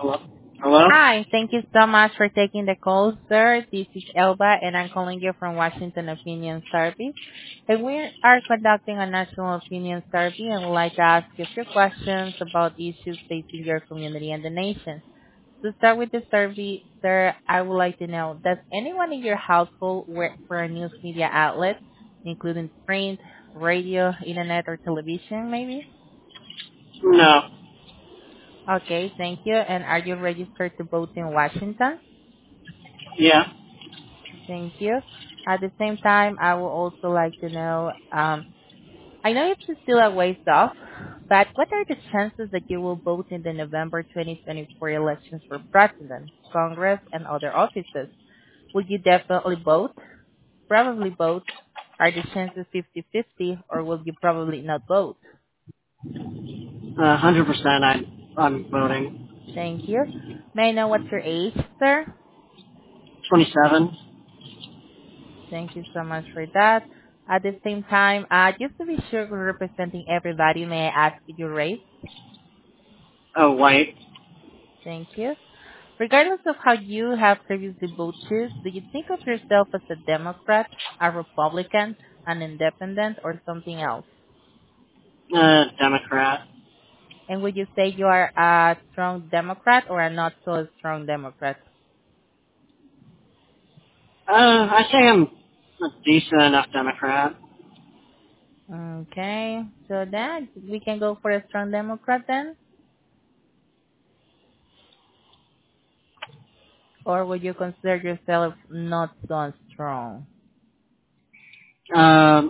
Hello? Hello? Hi. Thank you so much for taking the call, sir. This is Elba, and I'm calling you from Washington Opinion Survey. And we are conducting a national opinion survey and would like to ask you a few questions about issues facing your community and the nation. To start with the survey, sir, I would like to know, does anyone in your household work for a news media outlet, including print, radio, internet, or television, maybe? No. Okay, thank you. And are you registered to vote in Washington? Yeah. Thank you. At the same time, I would also like to know, I know it's still a ways off, but what are the chances that you will vote in the November 2024 elections for president, Congress, and other offices? Will you definitely vote? Probably vote? Are the chances 50-50, or will you probably not vote? 100% I'm voting. Thank you. May I know what's your age, sir? 27? Thank you so much for that. At the same time, just to be sure we're representing everybody, may I ask your race? Oh, white. Thank you. Regardless of how you have previously voted, do you think of yourself as a Democrat, a Republican, an independent, or something else? Democrat. And would you say you are a strong Democrat or a not so strong Democrat? I say I'm a decent enough Democrat. Okay, so then we can go for a strong Democrat then? Or would you consider yourself not so strong? Um,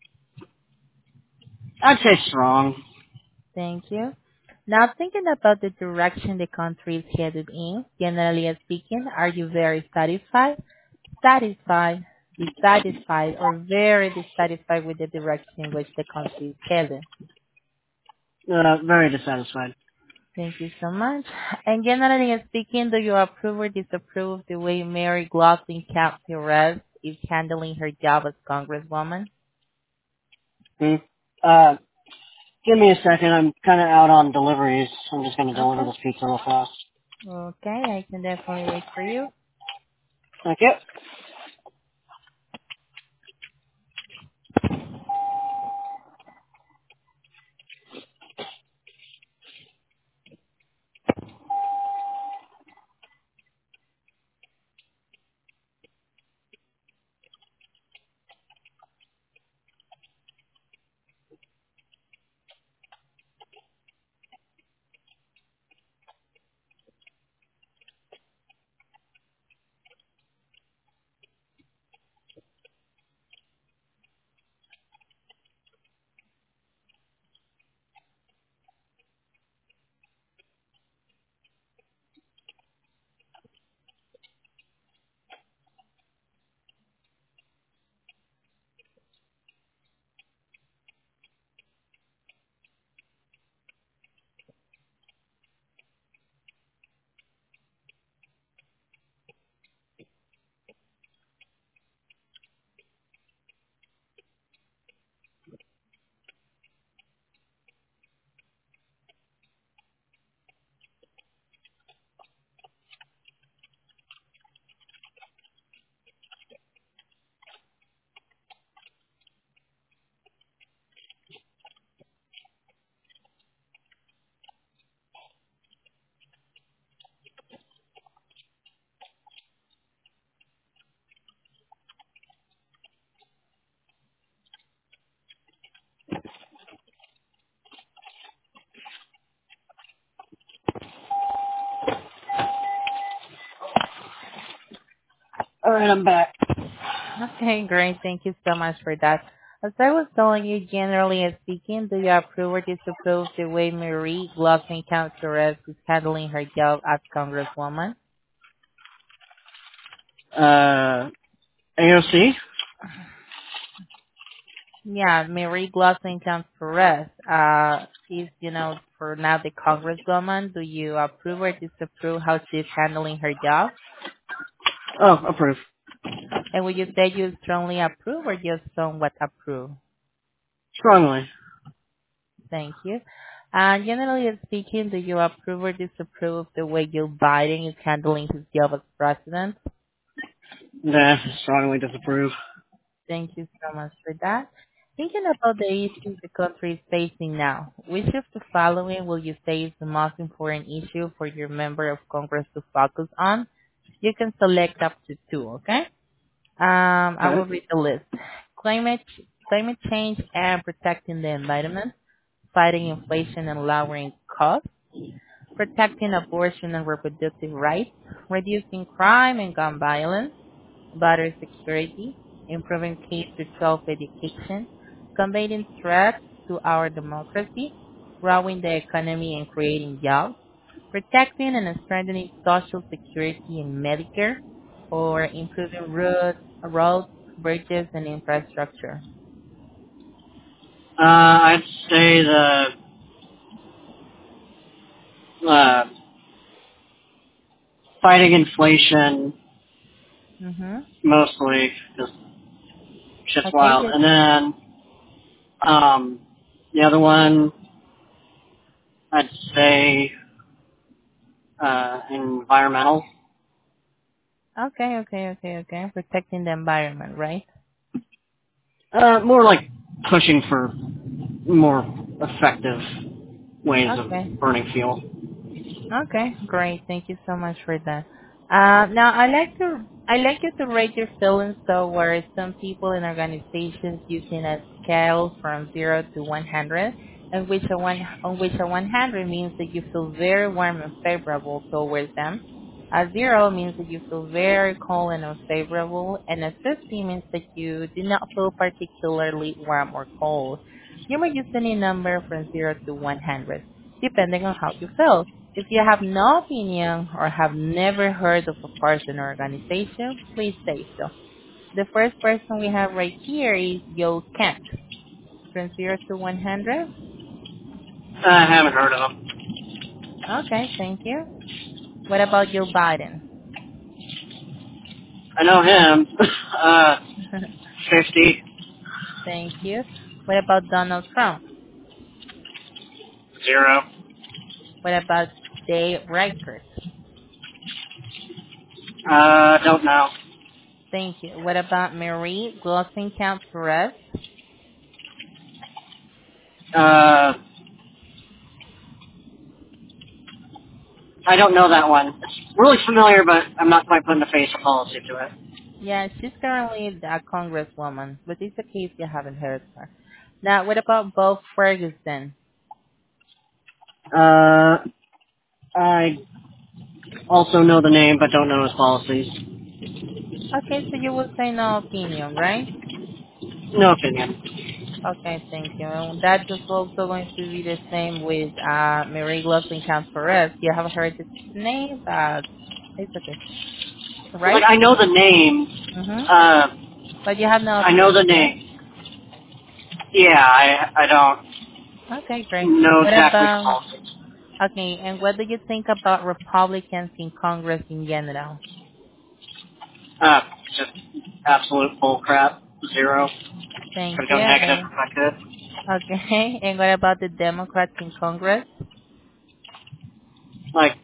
I'd say strong. Thank you. Now, thinking about the direction the country is headed in, generally speaking, are you very dissatisfied, or very dissatisfied with the direction in which the country is headed? Very dissatisfied. Thank you so much. And generally speaking, do you approve or disapprove the way Mary Glossing Perez is handling her job as Congresswoman? Hmm. Uh, give me a second. I'm kind of out on deliveries. I'm just going to deliver Okay. this pizza real fast. Okay, I can definitely wait for you. Thank you. All right, I'm back. Okay, great. Thank you so much for that. As I was telling you, generally speaking, do you approve or disapprove the way Marie Glossing Perez is handling her job as Congresswoman? AOC? Yeah, Marie Glossing Perez is, for now the Congresswoman. Do you approve or disapprove how she's handling her job? Oh, approve. And would you say you strongly approve or just somewhat approve? Strongly. Thank you. Generally speaking, do you approve or disapprove the way Joe Biden is handling his job as president? Nah, strongly disapprove. Thank you so much for that. Thinking about the issues the country is facing now, which of the following will you say is the most important issue for your member of Congress to focus on? You can select up to two, okay? I will Okay. read the list. Climate, climate change and protecting the environment, fighting inflation and lowering costs, protecting abortion and reproductive rights, reducing crime and gun violence, border security, improving K-12 education, combating threats to our democracy, growing the economy and creating jobs, protecting and strengthening social security and Medicare, or improving roads, bridges, and infrastructure. I'd say the uh, fighting inflation Mm-hmm. mostly, because shit's Okay, wild. And then the other one, I'd say environmental. okay. Protecting the environment, right? More like pushing for more effective ways Okay. of burning fuel. Okay, great. Thank you so much for that. Now I like you to rate your feelings towards some people and organizations using a scale from 0 to 100, on which a 100 means that you feel very warm and favorable towards them. A 0 means that you feel very cold and unfavorable, and a 50 means that you do not feel particularly warm or cold. You may use any number from 0 to 100, depending on how you feel. If you have no opinion or have never heard of a person or organization, please say so. The first person we have right here is Joe Kent. From 0 to 100. I haven't heard of them. Okay, thank you. What about Joe Biden? I know him. 50, Thank you. What about Donald Trump? 0. What about Dave Reichert? Don't know. Thank you. What about Marie Wollstonecraft-Perez? Uh, I don't know that one. It's really familiar, but I'm not quite putting a face or policy to it. Yeah, she's currently a congresswoman, but it's okay if you haven't heard her. Now, what about Bob Ferguson? I also know the name, but don't know his policies. Okay, so you will say no opinion, right? No opinion. Okay, thank you. And that is also going to be the same with Mary Wollstonecraft-Perez. You have heard the name, but it's okay, Like, right? I know the name. Mm-hmm. Uh, But you have no I know the opinion, right? name. Yeah, I don't Okay, great. know What exactly the about, policies. okay, and what do you think about Republicans in Congress in general? Uh, just absolute bull crap. 0. Thank Could you. go negative And if I could. okay, and what about the Democrats in Congress? Like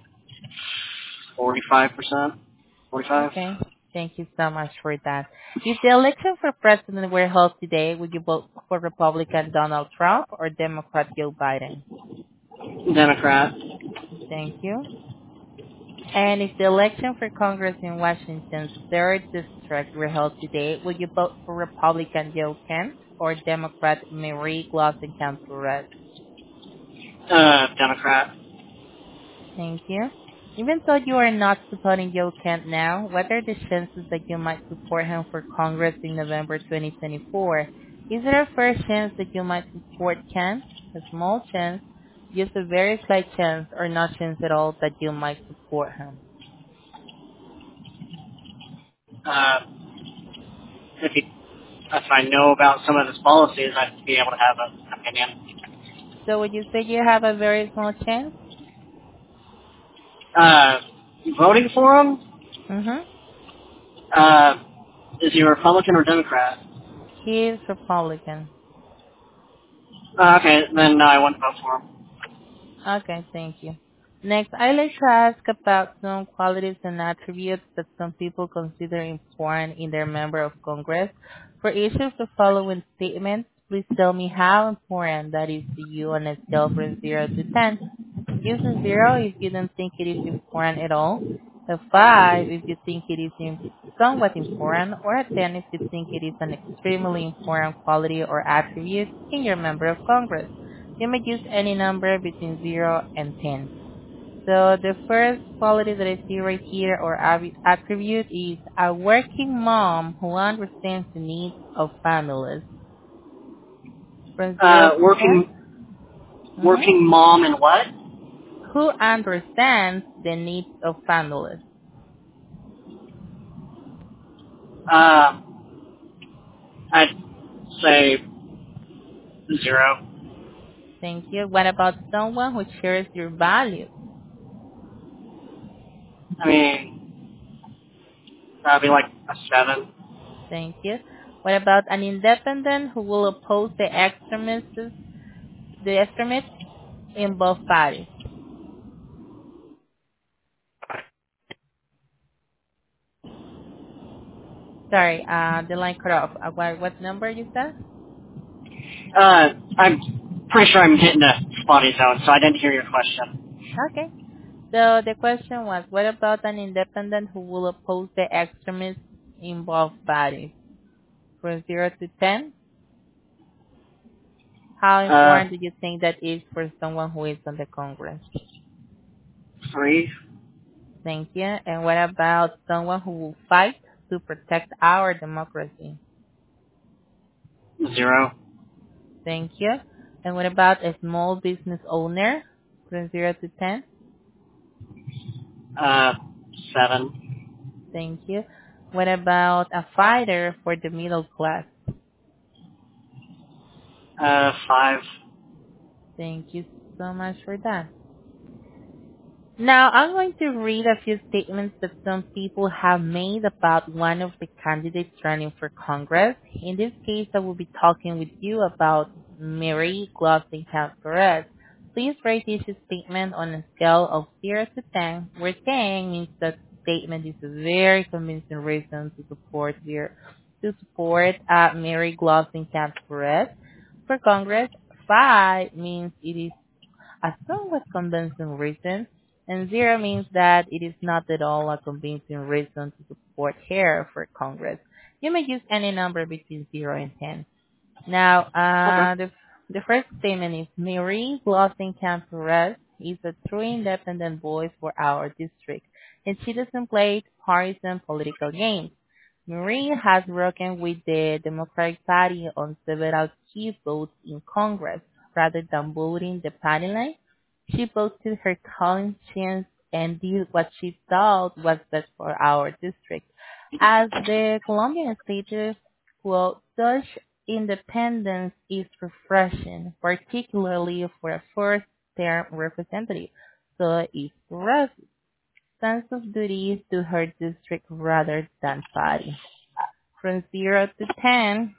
45%, 45. Okay. Thank you so much for that. If the election for president were held today, would you vote for Republican Donald Trump or Democrat Joe Biden? Democrat. Thank you. And if the election for Congress in Washington's third district were held today, would you vote for Republican Joe Kent or Democrat Marie Wollstonecraft-Perez? Democrat. Thank you. Even though you are not supporting Joe Kent now, what are the chances that you might support him for Congress in November 2024? Is there a fair chance that you might support Kent? A small chance, just a very slight chance, or no chance at all that you might support him? Uh, if I know about some of his policies, I'd be able to have an opinion. So would you say you have a very small chance? Uh, voting for him? Mm-hmm. Uh, is he a Republican or Democrat? He is Republican. Okay, then no, I wouldn't vote for him. Okay, thank you. Next, I like to ask about some qualities and attributes that some people consider important in their member of Congress. For each of the following statements, please tell me how important that is to you on a scale from 0 to 10. Use a 0 if you don't think it is important at all, a 5 if you think it is somewhat important, or a 10 if you think it is an extremely important quality or attribute in your member of Congress. You may use any number between 0 and 10. So the first quality that I see right here or attribute is a working mom who understands the needs of families. From 0 to 10. Working working mom and what? Who understands the needs of families. Uh, I'd say 0. Thank you. What about someone who shares your values? I mean, probably like a 7. Thank you. What about an independent who will oppose the extremists in both parties? Sorry, the line cut off. What number you said? I'm pretty sure I'm hitting a spotty zone, so I didn't hear your question. Okay. So the question was, what about an independent who will oppose the extremists in both parties? From 0 to 10, how Uh, important do you think that is for someone who is on the Congress? 3, Thank you. And what about someone who will fight to protect our democracy? 0, Thank you. And what about a small business owner? From 0 to 10? uh, 7, Thank you. What about a fighter for the middle class? 5. Thank you so much for that. Now, I'm going to read a few statements that some people have made about one of the candidates running for Congress. In this case, I will be talking with you about Mary Wollstonecraft-Perez. Please rate each statement on a scale of 0 to 10, where 10 means that statement is a very convincing reason to support Mary Wollstonecraft-Perez for Congress. 5 means it is a somewhat convincing reason, and 0 means that it is not at all a convincing reason to support her for Congress. You may use any number between 0 and 10. Now, Okay. the first statement is Marie Wollstonecraft-Perez is a true independent voice for our district, and she doesn't play partisan political games. Marie has worked with the Democratic Party on several key votes in Congress. Rather than voting the party line, she posted her conscience and did what she thought was best for our district. As the Colombian stated, quote, such independence is refreshing, particularly for a first-term representative. So it's Perez's sense of duty to her district rather than party. From 0 to 10.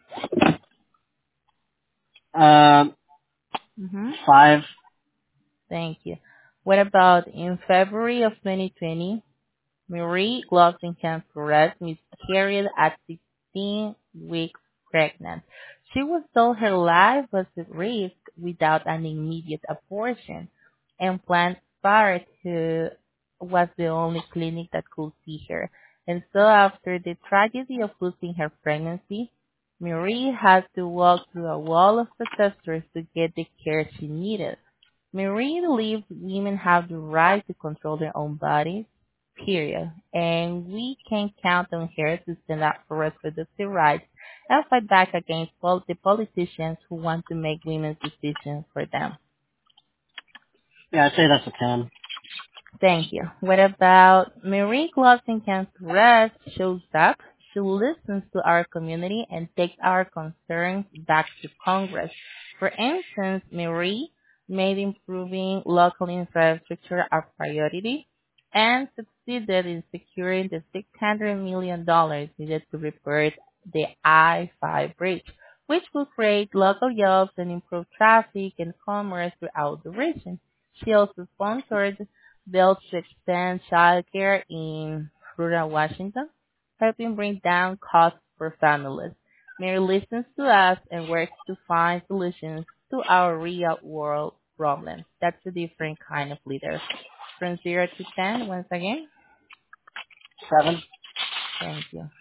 Um, Mm-hmm. 5. Thank you. What about in February of 2020, Marie Wollstonecraft-Perez miscarried at 16 weeks pregnant. She was told her life was at risk without an immediate abortion, and Planned Parenthood was the only clinic that could see her. And so after the tragedy of losing her pregnancy, Marie had to walk through a wall of protesters to get the care she needed. Marie believes women have the right to control their own bodies, period. And we can count on her to stand up for reproductive rights and fight back against the politicians who want to make women's decisions for them. Yeah, I'd say that's a 10. Thank you. What about Marie Wollstonecraft-Perez shows up, she listens to our community and takes our concerns back to Congress. For instance, Marie made improving local infrastructure a priority and succeeded in securing the $600 million needed to repair the I-5 bridge, which will create local jobs and improve traffic and commerce throughout the region. Shields sponsored bills to extend childcare in rural Washington, helping bring down costs for families. Mayor listens to us and works to find solutions to our real world problems. That's a different kind of leader. From 0 to 10, once again. 7. Thank you.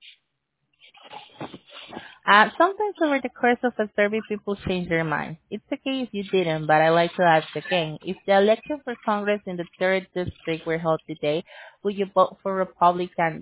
Sometimes over the course of a survey, people change their minds. It's okay if you didn't, but I like to ask again. If the election for Congress in the 3rd District were held today, would you vote for Republican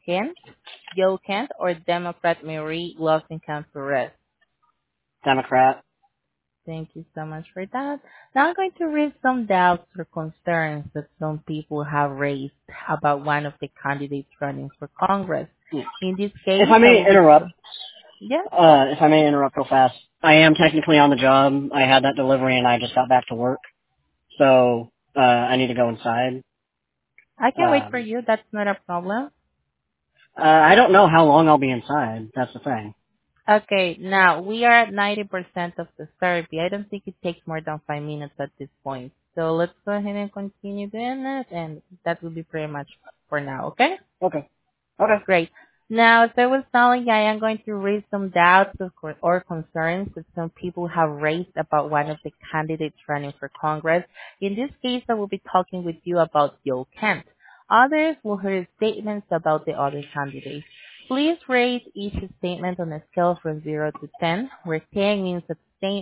Joe Kent, or Democrat Marie Wollstonecraft-Perez? Democrat. Thank you so much for that. Now I'm going to raise some doubts or concerns that some people have raised about one of the candidates running for Congress. Yeah. In this If case, I I may will be... interrupt, Yeah? if I may interrupt real fast, I am technically on the job. I had that delivery and I just got back to work. So, I need to go inside. I can wait for Um, you. That's not a problem. I don't know how long I'll be inside. That's the thing. Okay, now we are at 90% of the survey. I don't think it takes more than 5 minutes at this point. So let's go ahead and continue doing it, and that will be pretty much for now, okay? Okay. Okay. Great. Now, as I was telling you, I am going to raise some doubts or concerns that some people have raised about one of the candidates running for Congress. In this case, I will be talking with you about Joe Kent. Others will hear statements about the other candidates. Please rate each statement on a scale from 0 to 10, where 10 means that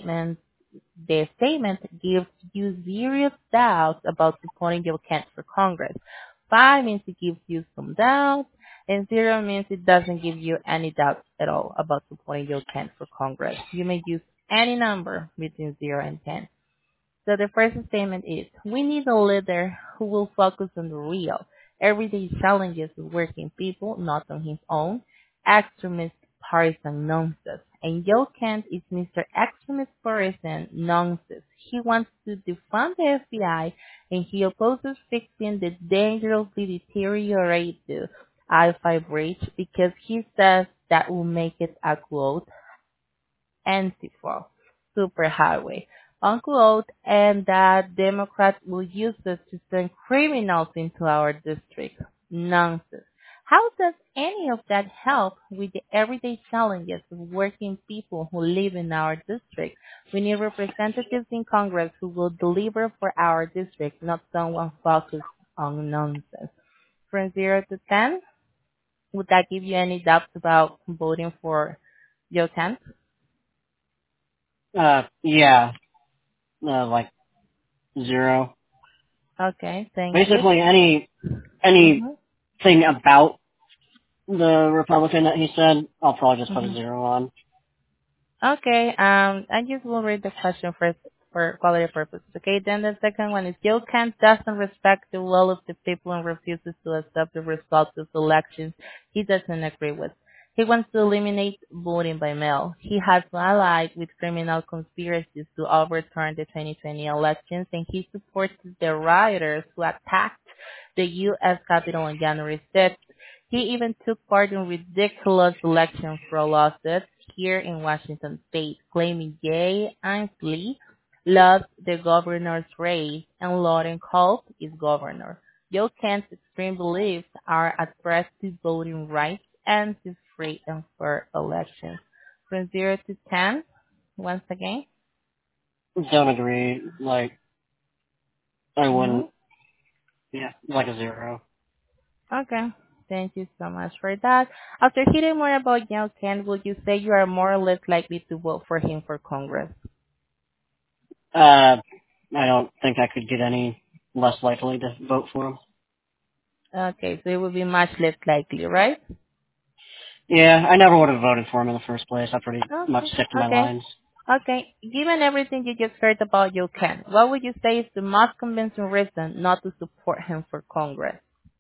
the statement gives you serious doubts about supporting Joe Kent for Congress. 5 means it gives you some doubts, and 0 means it doesn't give you any doubts at all about supporting Joe Kent for Congress. You may use any number between 0 and 10. So the first statement is, we need a leader who will focus on the real, everyday challenges of working people, not on his own, extremist partisan nonsense. And Joe Kent is Mr. Extremist Partisan Nonsense. He wants to defund the FBI, and he opposes fixing the dangerously deteriorated I-5 bridge because he says that will make it a quote Antifa superhighway, unquote, and that Democrats will use this to send criminals into our district. Nonsense. How does any of that help with the everyday challenges of working people who live in our district? We need representatives in Congress who will deliver for our district, not someone focused on nonsense. From 0 to 10, would that give you any doubts about voting for Joe Kent? Yeah. Like 0. Okay, thank you. Basically, Mm-hmm. anything about the Republican that he said, I'll probably just put a Mm-hmm. 0 on. Okay, I just will read the question first for quality purposes. Okay, then the second one is Joe Kent doesn't respect the will of the people and refuses to accept the results of elections he doesn't agree with. He wants to eliminate voting by mail. He has allied with criminal conspiracies to overturn the 2020 elections, and he supports the rioters who attacked the U.S. Capitol on January 6th. He even took part in ridiculous election fraud lawsuits here in Washington state, claiming Jay Inslee lost the governor's race and Lauren Culp is governor. Joe Kent's extreme beliefs are a threat to voting rights and to free and fair elections. From 0 to 10, once again. Don't agree. Like, I Mm-hmm. wouldn't, yeah, like a 0. Okay. Thank you so much for that. After hearing more about Joe Kent, would you say you are more or less likely to vote for him for Congress? I don't think I could get any less likely to vote for him. Okay, so it would be much less likely, right? Yeah, I never would have voted for him in the first place. I pretty much Okay, stick to my okay, lines. okay. Given everything you just heard about Joe Kent, what would you say is the most convincing reason not to support him for Congress?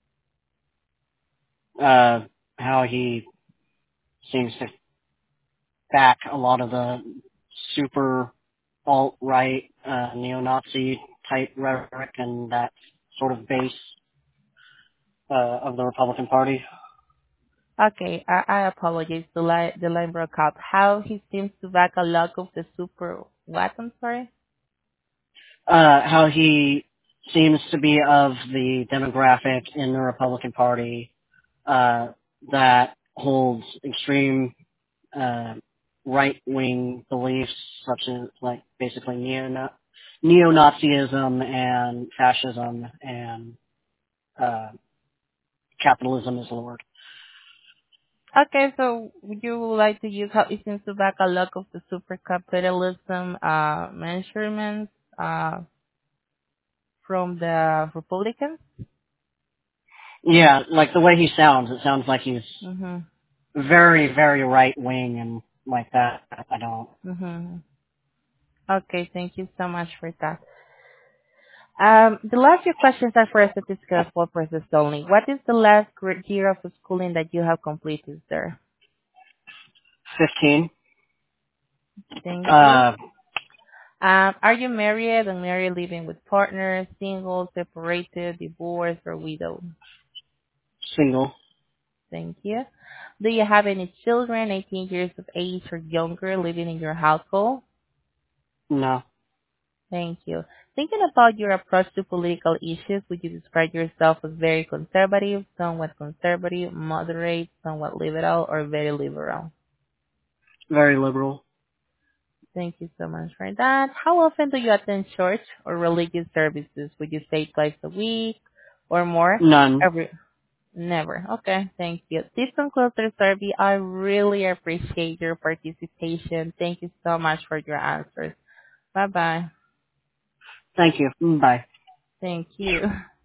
How he seems to back a lot of the super alt-right, neo-Nazi type rhetoric and that sort of base, of the Republican Party. Okay, I apologize. The line broke up. How he seems to back a lot of the super what? I'm sorry. how he seems to be of the demographic in the Republican Party uh, that holds extreme uh, right-wing beliefs, such as like basically neo-Nazism and fascism and uh, capitalism is Lord. Okay, so would you like to use how it seems to back a lot of the super capitalism measurements from the Republicans? Yeah, like the way he sounds, it sounds like he's Mm-hmm. very, very right-wing and like that. I don't. Mm-hmm. Okay, thank you so much for that. The last few questions are for statistical purposes only. What is the last year of schooling that you have completed, sir? 15. Thank you. Uh, Are you married, unmarried, living with partners, single, separated, divorced, or widowed? single. Thank you. Do you have any children 18 years of age or younger living in your household? No. Thank you. Thinking about your approach to political issues, would you describe yourself as very conservative, moderate, somewhat liberal, or very liberal? Very liberal. Thank you so much for that. How often do you attend church or religious services? Would you say twice a week or more? None. Every Never. Okay, thank you. This concludes our survey. I really appreciate your participation. Thank you so much for your answers. Bye bye. Thank you. Bye. Thank you.